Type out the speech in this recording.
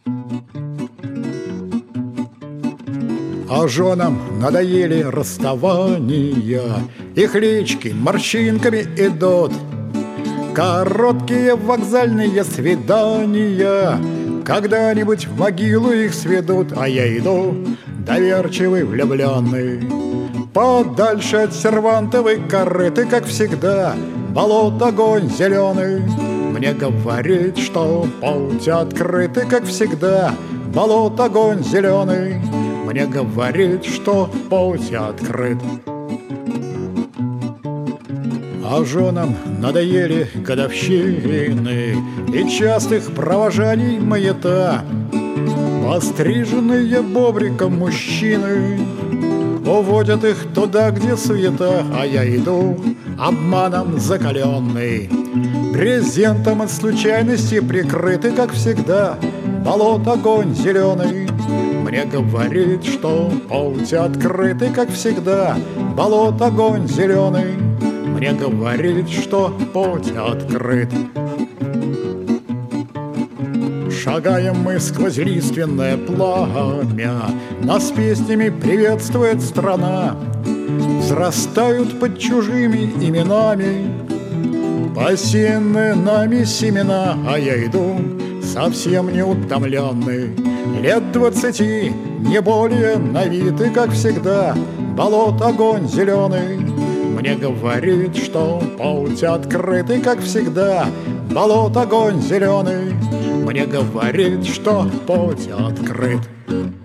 А женам надоели расставания, их лички морщинками идут. Короткие вокзальные свидания когда-нибудь в могилу их сведут. А я иду, доверчивый влюбленный, подальше от сервантовой корыты, как всегда, болот, огонь зеленый. Мне говорит, что путь открытый, как всегда, болот, огонь зеленый. Мне говорит, что путь открыт. А женам надоели годовщины и частых провожаний маята. Постриженные бобриком мужчины уводят их туда, где суета. А я иду, обманом закаленный, брезентом от случайности прикрытый, как всегда, болот, огонь зеленый. Мне говорит, что путь открытый, как всегда, болот, огонь зеленый. Мне говорит, что путь открыт. Шагаем мы сквозь лиственное пламя, нас песнями приветствует страна. Взрастают под чужими именами посеянные нами семена. А я иду, совсем не утомленный, лет 20, не более, на вид, и как всегда, болот, огонь зеленый. Мне говорит, что путь открытый, как всегда, болот, огонь зеленый. Мне говорит, что путь открыт.